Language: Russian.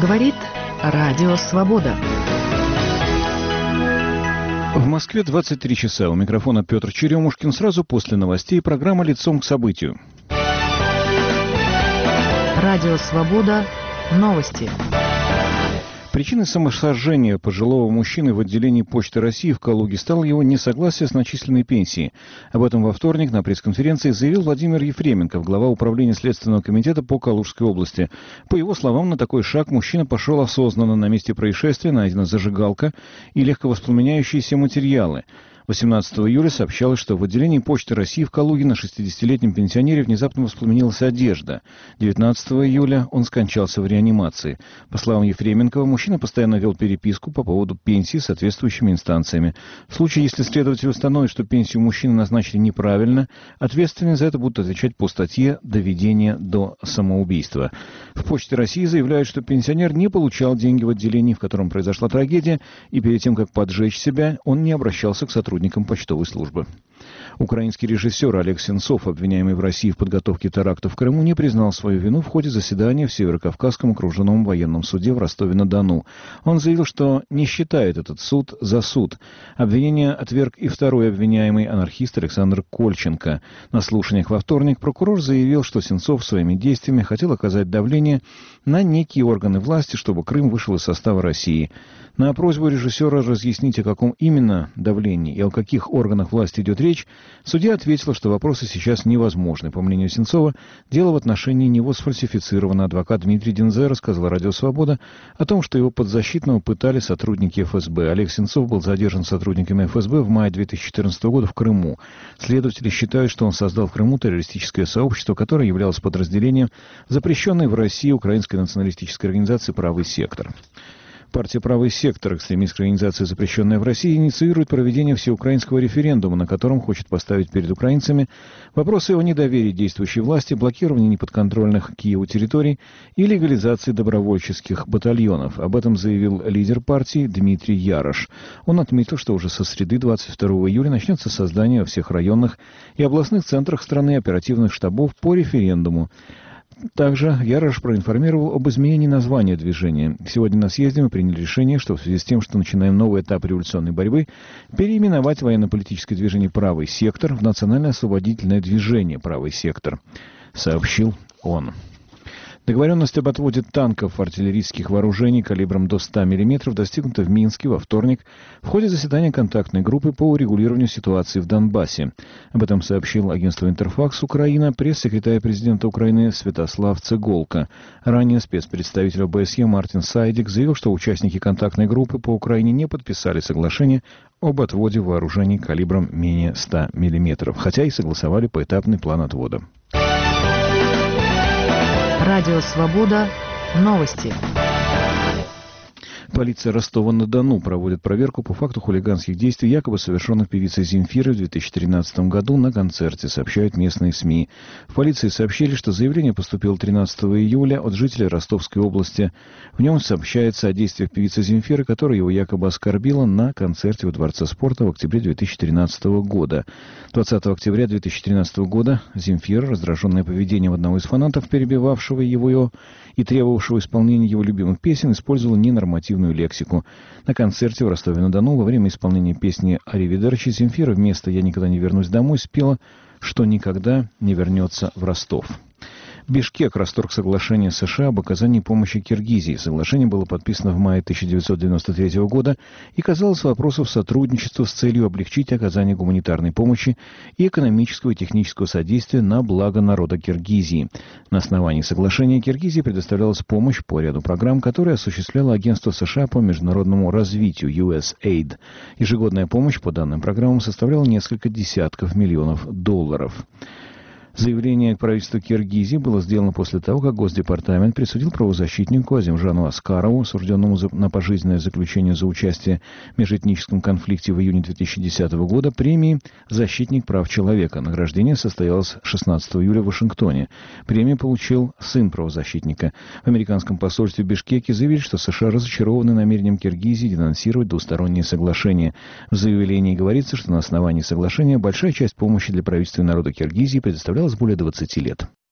Говорит Радио Свобода. В Москве 23 часа. У микрофона Петр Черемушкин. Сразу после новостей программа «Лицом к событию». Радио Свобода. Новости. Причиной самосожжения пожилого мужчины в отделении Почты России в Калуге стало его несогласие с начисленной пенсией. Об этом во вторник на пресс-конференции заявил Владимир Ефременков, глава управления Следственного комитета по Калужской области. По его словам, на такой шаг мужчина пошел осознанно. На месте происшествия найдена зажигалка и легковоспламеняющиеся материалы. 18 июля сообщалось, что в отделении Почты России в Калуге на 60-летнем пенсионере внезапно воспламенилась одежда. 19 июля он скончался в реанимации. По словам Ефременкова, мужчина постоянно вел переписку по поводу пенсии с соответствующими инстанциями. В случае, если следователь установит, что пенсию мужчины назначили неправильно, ответственные за это будут отвечать по статье «Доведение до самоубийства». В Почте России заявляют, что пенсионер не получал деньги в отделении, в котором произошла трагедия, и перед тем, как поджечь себя, он не обращался к сотрудникам почтовой службы. Украинский режиссер Олег Сенцов, обвиняемый в России в подготовке теракта в Крыму, не признал свою вину в ходе заседания в Северокавказском окружном военном суде в Ростове-на-Дону. Он заявил, что не считает этот суд за суд. Обвинение отверг и второй обвиняемый, анархист Александр Кольченко. На слушаниях во вторник прокурор заявил, что Сенцов своими действиями хотел оказать давление на некие органы власти, чтобы Крым вышел из состава России. На просьбу режиссера разъяснить, о каком именно давлении и о каких органах власти идет речь, судья ответила, что вопросы сейчас невозможны. По мнению Сенцова, дело в отношении него сфальсифицировано. Адвокат Дмитрий Динзе рассказал Радио Свобода о том, что его подзащитного пытали сотрудники ФСБ. Олег Сенцов был задержан сотрудниками ФСБ в мае 2014 года в Крыму. Следователи считают, что он создал в Крыму террористическое сообщество, которое являлось подразделением запрещенной в России украинской националистической организации «Правый сектор». Партия «Правый сектор», экстремистская организация, запрещенная в России, инициирует проведение всеукраинского референдума, на котором хочет поставить перед украинцами вопросы о недоверии действующей власти, блокировании неподконтрольных Киеву территорий и легализации добровольческих батальонов. Об этом заявил лидер партии Дмитрий Ярош. Он отметил, что уже со среды 22 июля начнется создание во всех районных и областных центрах страны оперативных штабов по референдуму. Также Ярош проинформировал об изменении названия движения. Сегодня на съезде мы приняли решение, что в связи с тем, что начинаем новый этап революционной борьбы, переименовать военно-политическое движение «Правый сектор» в национально-освободительное движение «Правый сектор», сообщил он. Договоренность об отводе танков артиллерийских вооружений калибром до 100 мм достигнута в Минске во вторник в ходе заседания контактной группы по урегулированию ситуации в Донбассе. Об этом сообщил агентство «Интерфакс Украина» пресс-секретарь президента Украины Святослав Цеголко. Ранее спецпредставитель ОБСЕ Мартин Сайдик заявил, что участники контактной группы по Украине не подписали соглашение об отводе вооружений калибром менее 100 мм, хотя и согласовали поэтапный план отвода. Радио Свобода. Новости. Полиция Ростова-на-Дону проводит проверку по факту хулиганских действий, якобы совершенных певицей Земфирой в 2013 году на концерте, сообщают местные СМИ. В полиции сообщили, что заявление поступило 13 июля от жителя Ростовской области. В нем сообщается о действиях певицы Земфиры, которая его якобы оскорбила на концерте в Дворце спорта в октябре 2013 года. 20 октября 2013 года Земфира, раздраженная поведением одного из фанатов, перебивавшего его и требовавшего исполнения его любимых песен, использовала ненормативную лексику. На концерте в Ростове-на-Дону во время исполнения песни «Аривидерчи» Земфира вместо «Я никогда не вернусь домой» спела, что никогда не вернется в Ростов. Бишкек расторг соглашение США об оказании помощи Киргизии. Соглашение было подписано в мае 1993 года и касалось вопросов сотрудничества с целью облегчить оказание гуманитарной помощи и экономического и технического содействия на благо народа Киргизии. На основании соглашения Киргизии предоставлялась помощь по ряду программ, которые осуществляло Агентство США по международному развитию USAID. Ежегодная помощь по данным программам составляла несколько десятков миллионов долларов. Заявление правительства Киргизии было сделано после того, как Госдепартамент присудил правозащитнику Азимжану Аскарову, осужденному на пожизненное заключение за участие в межэтническом конфликте в июне 2010 года, премии «Защитник прав человека». Награждение состоялось 16 июля в Вашингтоне. Премию получил сын правозащитника. В американском посольстве в Бишкеке заявили, что США разочарованы намерением Киргизии денонсировать двусторонние соглашения. В заявлении говорится, что на основании соглашения большая часть помощи для правительства и народа Киргизии предоставляла более 20 лет.